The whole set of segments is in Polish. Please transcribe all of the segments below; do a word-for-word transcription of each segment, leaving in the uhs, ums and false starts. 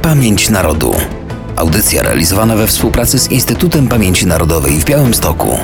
Pamięć Narodu. Audycja realizowana we współpracy z Instytutem Pamięci Narodowej w Białymstoku.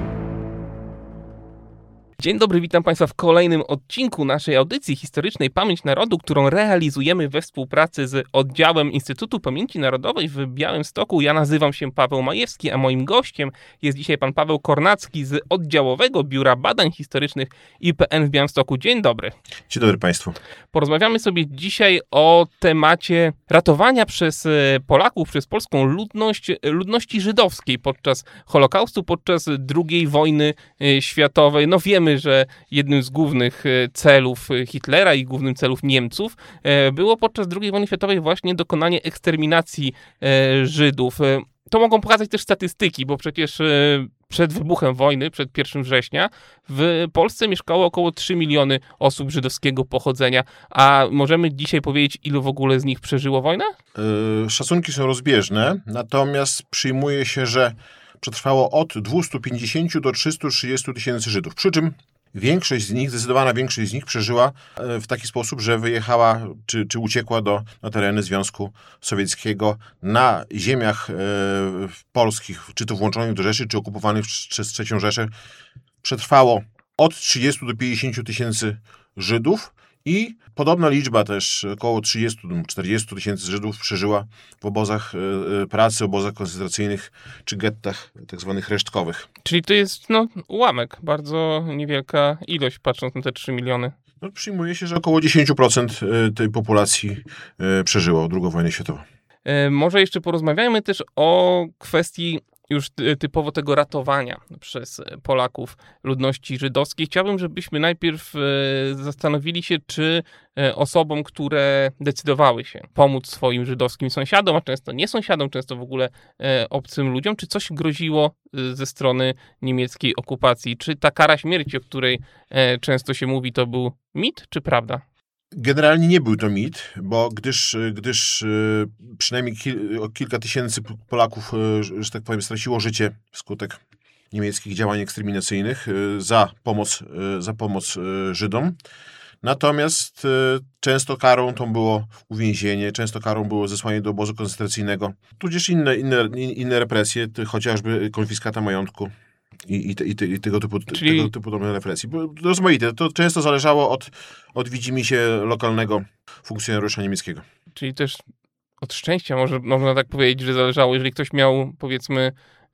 Dzień dobry, witam Państwa w kolejnym odcinku naszej audycji historycznej Pamięć Narodu, którą realizujemy we współpracy z oddziałem Instytutu Pamięci Narodowej w Białymstoku. Ja nazywam się Paweł Majewski, a moim gościem jest dzisiaj pan Paweł Kornacki z Oddziałowego Biura Badań Historycznych I P N w Białymstoku. Dzień dobry. Dzień dobry Państwu. Porozmawiamy sobie dzisiaj o temacie ratowania przez Polaków, przez polską ludność, ludności żydowskiej podczas Holokaustu, podczas drugiej wojny światowej. No wiemy, że jednym z głównych celów Hitlera i głównym celów Niemców było podczas drugiej wojny światowej właśnie dokonanie eksterminacji Żydów. To mogą pokazać też statystyki, bo przecież przed wybuchem wojny, przed pierwszego września, w Polsce mieszkało około trzy miliony osób żydowskiego pochodzenia. A możemy dzisiaj powiedzieć, ilu w ogóle z nich przeżyło wojnę? Yy, szacunki są rozbieżne, natomiast przyjmuje się, że przetrwało od dwieście pięćdziesiąt do trzysta trzydzieści tysięcy Żydów. Przy czym większość z nich, zdecydowana większość z nich przeżyła w taki sposób, że wyjechała czy, czy uciekła do, na tereny Związku Sowieckiego na ziemiach e, polskich, czy to włączonych do Rzeszy, czy okupowanych przez trzecią Rzeszę. Przetrwało od trzydziestu do pięćdziesięciu tysięcy Żydów i podobna liczba też, około trzydziestu do czterdziestu tysięcy Żydów przeżyła w obozach e, pracy, obozach koncentracyjnych czy gettach tak zwanych resztkowych. Czyli to jest no, ułamek, bardzo niewielka ilość, patrząc na te trzy miliony. No, przyjmuje się, że około dziesięć procent tej populacji e, przeżyło drugą wojnę światową. E, może jeszcze porozmawiajmy też o kwestii już typowo tego ratowania przez Polaków ludności żydowskiej. Chciałbym, żebyśmy najpierw zastanowili się, czy osobom, które decydowały się pomóc swoim żydowskim sąsiadom, a często nie sąsiadom, często w ogóle obcym ludziom, czy coś groziło ze strony niemieckiej okupacji? Czy ta kara śmierci, o której często się mówi, to był mit, czy prawda? Generalnie nie był to mit, bo gdyż, gdyż przynajmniej kil, kilka tysięcy Polaków, że tak powiem, straciło życie wskutek niemieckich działań eksterminacyjnych za pomoc, za pomoc Żydom. Natomiast często karą tą było uwięzienie, często karą było zesłanie do obozu koncentracyjnego, tudzież inne, inne, inne represje, chociażby konfiskata majątku. I, i, te, i, te, i tego typu, Czyli... tego typu represji. Rozmaite. To często zależało od, od widzimisię lokalnego funkcjonariusza niemieckiego. Czyli też od szczęścia, może można tak powiedzieć, że zależało, jeżeli ktoś miał, powiedzmy,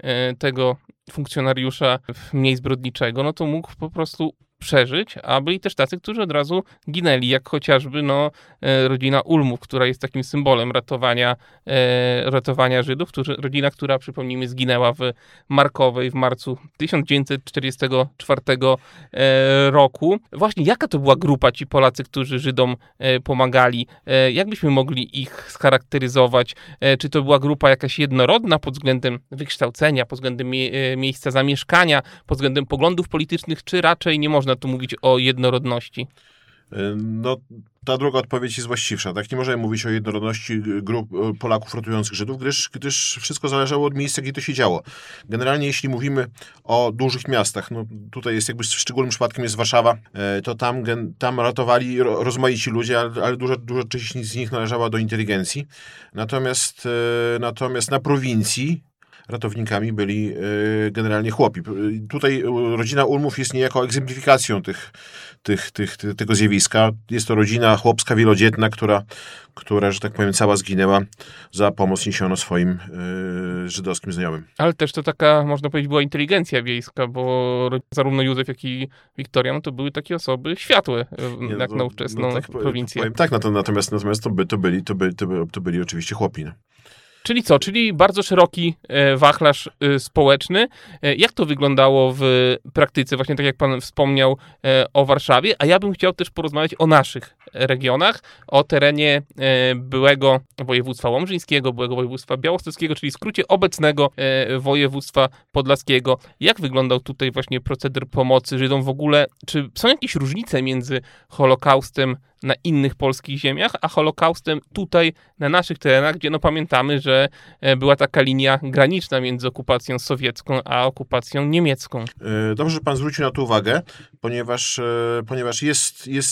tego funkcjonariusza mniej zbrodniczego, no to mógł po prostu przeżyć, a byli też tacy, którzy od razu ginęli, jak chociażby no, rodzina Ulmów, która jest takim symbolem ratowania, e, ratowania Żydów, którzy, rodzina, która, przypomnijmy, zginęła w Markowej w marcu tysiąc dziewięćset czterdziestego czwartego e, roku. Właśnie jaka to była grupa, ci Polacy, którzy Żydom e, pomagali? E, jak byśmy mogli ich scharakteryzować? E, czy to była grupa jakaś jednorodna pod względem wykształcenia, pod względem mie- e, miejsca zamieszkania, pod względem poglądów politycznych, czy raczej nie można tu mówić o jednorodności? No, ta druga odpowiedź jest właściwsza. Tak, nie możemy mówić o jednorodności grup Polaków ratujących Żydów, gdyż, gdyż wszystko zależało od miejsca, gdzie to się działo. Generalnie, jeśli mówimy o dużych miastach, no tutaj jest jakby szczególnym przypadkiem jest Warszawa, to tam, tam ratowali rozmaici ludzie, ale, ale duża, duża część z nich należała do inteligencji. Natomiast, natomiast na prowincji ratownikami byli y, generalnie chłopi. Tutaj rodzina Ulmów jest niejako egzemplifikacją tych, tych, tych, tych, tego zjawiska. Jest to rodzina chłopska, wielodzietna, która, która, że tak powiem, cała zginęła za pomoc niesiono swoim y, żydowskim znajomym. Ale też to taka, można powiedzieć, była inteligencja wiejska, bo zarówno Józef, jak i Wiktoria, no to były takie osoby światłe, Nie, jak no, na ówczesną no, tak, prowincję. Powiem, tak, natomiast, natomiast to, by, to, byli, to, by, to, by, to byli oczywiście chłopi. No. Czyli co? Czyli bardzo szeroki e, wachlarz e, społeczny. E, jak to wyglądało w praktyce? Właśnie tak jak pan wspomniał e, o Warszawie, a ja bym chciał też porozmawiać o naszych regionach, o terenie e, byłego województwa łomżyńskiego, byłego województwa białostockiego, czyli w skrócie obecnego e, województwa podlaskiego. Jak wyglądał tutaj właśnie proceder pomocy Żydom w ogóle? Czy są jakieś różnice między Holokaustem na innych polskich ziemiach, a Holokaustem tutaj na naszych terenach, gdzie no pamiętamy, że była taka linia graniczna między okupacją sowiecką a okupacją niemiecką. Dobrze, że pan zwrócił na to uwagę, ponieważ, ponieważ jest, jest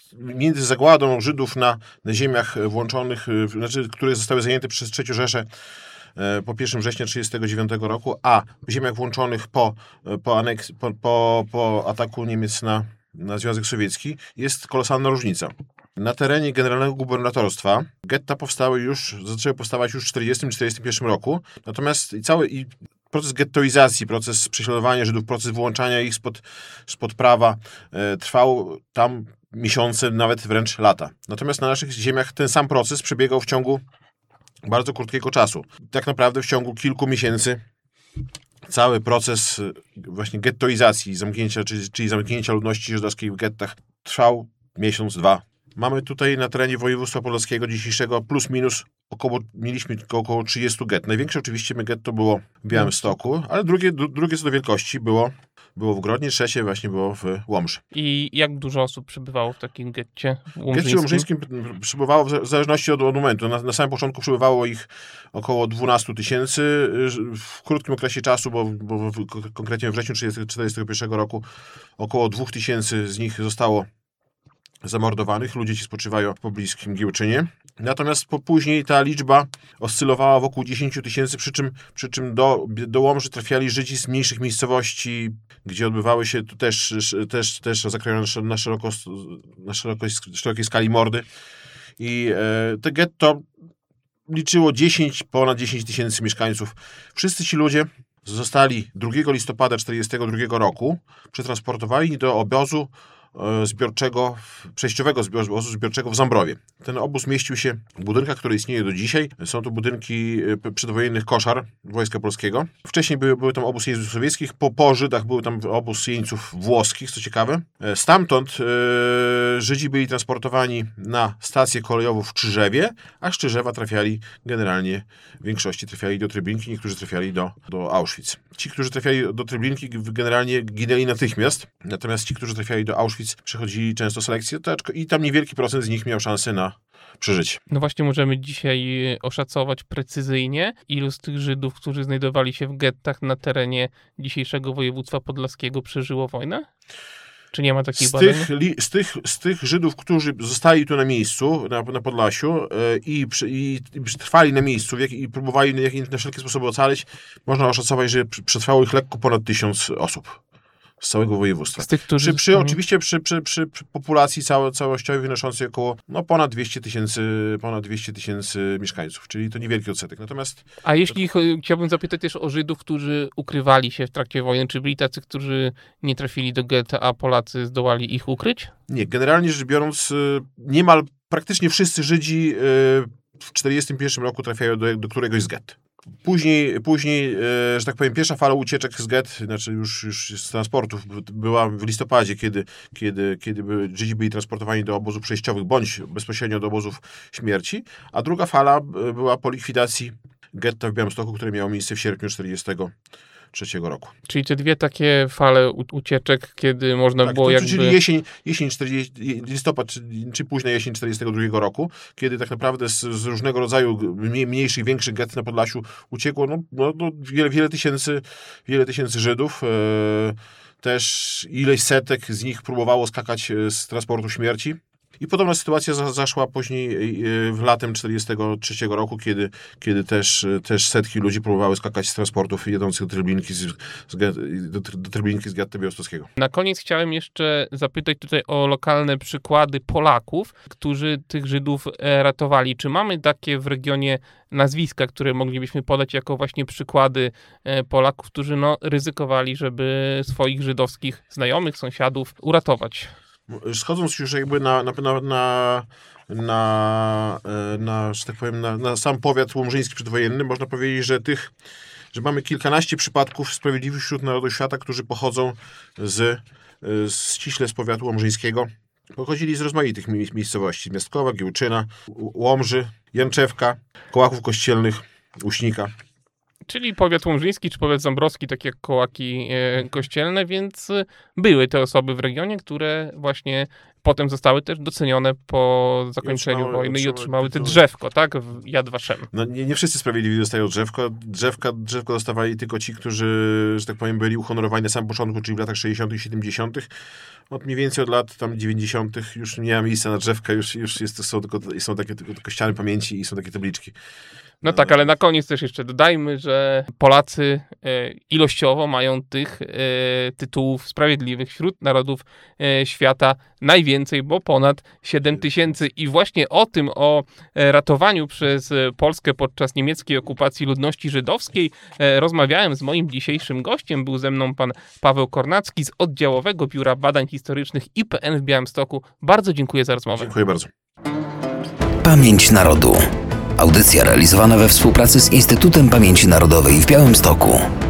między zagładą Żydów na, na ziemiach włączonych, znaczy, które zostały zajęte przez trzecią Rzeszę po pierwszego września tysiąc dziewięćset trzydziestego dziewiątego roku, a w ziemiach włączonych po, po, aneks, po, po, po ataku Niemiec na, na Związek Sowiecki, jest kolosalna różnica. Na terenie generalnego gubernatorstwa getta powstały już, zaczęły powstawać już w tysiąc dziewięćset czterdziestym czterdziestym pierwszym roku, natomiast i cały i proces gettoizacji, proces prześladowania Żydów, proces wyłączania ich spod, spod prawa e, trwał tam miesiące, nawet wręcz lata. Natomiast na naszych ziemiach ten sam proces przebiegał w ciągu bardzo krótkiego czasu. Tak naprawdę w ciągu kilku miesięcy cały proces właśnie gettoizacji, zamknięcia, czyli, czyli zamknięcia ludności żydowskiej w gettach trwał miesiąc, dwa. Mamy tutaj na terenie województwa podlaskiego dzisiejszego plus minus około, mieliśmy tylko około trzydziestu gett. Największe oczywiście getto było w Białymstoku, ale drugie, drugie co do wielkości było, było w Grodnie, trzecie właśnie było w Łomży. I jak dużo osób przebywało w takim getcie W łomżyńskim? getcie łomżyńskim przybywało w zależności od, od momentu. Na, na samym początku przybywało ich około dwanaście tysięcy. W krótkim okresie czasu, bo, bo w, konkretnie w wrześniu tysiąc dziewięćset czterdziestego pierwszego roku około dwóch tysięcy z nich zostało zamordowanych. Ludzie ci spoczywają w pobliskim Giełczynie. Natomiast po, później ta liczba oscylowała wokół dziesięć tysięcy, przy czym, przy czym do, do Łomży trafiali Żydzi z mniejszych miejscowości, gdzie odbywały się tu też, też, też zakrojone na, szeroko, na szeroko, szerokiej skali mordy. I e, to getto liczyło dziesięć, ponad dziesięć tysięcy mieszkańców. Wszyscy ci ludzie zostali drugiego listopada tysiąc dziewięćset czterdziestego drugiego roku przetransportowani do obozu zbiorczego, przejściowego obozu zbiorczego w Zambrowie. Ten obóz mieścił się w budynkach, które istnieją do dzisiaj. Są to budynki przedwojennych koszar Wojska Polskiego. Wcześniej były, były tam obóz jeńców sowieckich, po, po Żydach był tam obóz jeńców włoskich, co ciekawe. Stamtąd e, Żydzi byli transportowani na stację kolejową w Czyżewie, a z Czyżewa trafiali generalnie, w większości trafiali do Treblinki, niektórzy trafiali do, do Auschwitz. Ci, którzy trafiali do Treblinki, generalnie ginęli natychmiast, natomiast ci, którzy trafiali do Auschwitz, przechodzili często selekcję i tam niewielki procent z nich miał szansę na przeżycie. No właśnie możemy dzisiaj oszacować precyzyjnie, ilu z tych Żydów, którzy znajdowali się w gettach na terenie dzisiejszego województwa podlaskiego, przeżyło wojnę? Czy nie ma takich z badań? Tych, li, z, tych, z tych Żydów, którzy zostali tu na miejscu, na, na Podlasiu yy, i, przy, i, i trwali na miejscu w jak, i próbowali na, jak, na wszelkie sposoby ocalić, można oszacować, że przetrwało ich lekko ponad tysiąc osób z całego województwa. Z tych, którzy... Przy, przy, oczywiście przy, przy, przy, przy populacji całe, całościowej wynoszącej około no, ponad dwieście tysięcy ponad dwieście tysięcy mieszkańców, czyli to niewielki odsetek. Natomiast... A jeśli chciałbym zapytać też o Żydów, którzy ukrywali się w trakcie wojny, czy byli tacy, którzy nie trafili do getta, a Polacy zdołali ich ukryć? Nie, generalnie rzecz biorąc, niemal praktycznie wszyscy Żydzi w tysiąc dziewięćset czterdziestym pierwszym roku trafiają do, do któregoś z gett. Później, później, że tak powiem, pierwsza fala ucieczek z gett, znaczy już, już z transportów, była w listopadzie, kiedy, kiedy, kiedy były, Żydzi byli transportowani do obozów przejściowych, bądź bezpośrednio do obozów śmierci, a druga fala była po likwidacji getta w Białymstoku, które miało miejsce w sierpniu tysiąc dziewięćset czterdziestego trzeciego roku. Czyli te dwie takie fale ucieczek, kiedy można tak, było to, jakby... Czyli jesień, jesień czterdziesty, listopad, czy, czy późna jesień tysiąc dziewięćset czterdziestego drugiego roku, kiedy tak naprawdę z, z różnego rodzaju mniejszych, większych gett na Podlasiu uciekło no, no, no, wiele, wiele, tysięcy, wiele tysięcy Żydów. E, też ileś setek z nich próbowało skakać z transportu śmierci. I podobna sytuacja za, zaszła później w latem tysiąc dziewięćset czterdziestego trzeciego roku, kiedy, kiedy też, też setki ludzi próbowały skakać z transportów jedących do Treblinki z, z, do, do Treblinki z getta białostockiego. Na koniec chciałem jeszcze zapytać tutaj o lokalne przykłady Polaków, którzy tych Żydów ratowali. Czy mamy takie w regionie nazwiska, które moglibyśmy podać jako właśnie przykłady Polaków, którzy no, ryzykowali, żeby swoich żydowskich znajomych, sąsiadów uratować? Schodząc już jakby na, na, na, na, na, na, że tak powiem, na, na sam powiat łomżyński przedwojenny, można powiedzieć, że tych, że mamy kilkanaście przypadków sprawiedliwych wśród narodów świata, którzy pochodzą z, z ściśle z powiatu łomżyńskiego. Pochodzili z rozmaitych miejscowości. Miastkowa, Giełczyna, Łomży, Janczewka, Kołachów Kościelnych, Uśnika. czyli powiat łomżyński czy powiat zambrowski, tak jak Kołaki e, Kościelne, więc e, były te osoby w regionie, które właśnie potem zostały też docenione po zakończeniu otrzymały- wojny i otrzymały otrzymały te tytuły. drzewko, tak, w Yad Vashem. No nie, nie wszyscy sprawiedliwi dostają drzewko. Drzewka, drzewko dostawali tylko ci, którzy, że tak powiem, byli uhonorowani na samym początku, czyli w latach sześćdziesiątych, siedemdziesiątych. Od mniej więcej od lat tam dziewięćdziesiątych już nie ma miejsca na drzewka, już, już jest, są, tylko, są takie tylko, tylko ściany pamięci i są takie tabliczki. No tak, ale na koniec też jeszcze dodajmy, że Polacy e, ilościowo mają tych e, tytułów sprawiedliwych wśród narodów e, świata najwięcej, bo ponad siedem tysięcy. I właśnie o tym, o e, ratowaniu przez e, Polskę podczas niemieckiej okupacji ludności żydowskiej e, rozmawiałem z moim dzisiejszym gościem. Był ze mną pan Paweł Kornacki z Oddziałowego Biura Badań Historycznych I P N w Białymstoku. Bardzo dziękuję za rozmowę. Dziękuję bardzo. Pamięć Narodu. Audycja realizowana we współpracy z Instytutem Pamięci Narodowej w Białymstoku.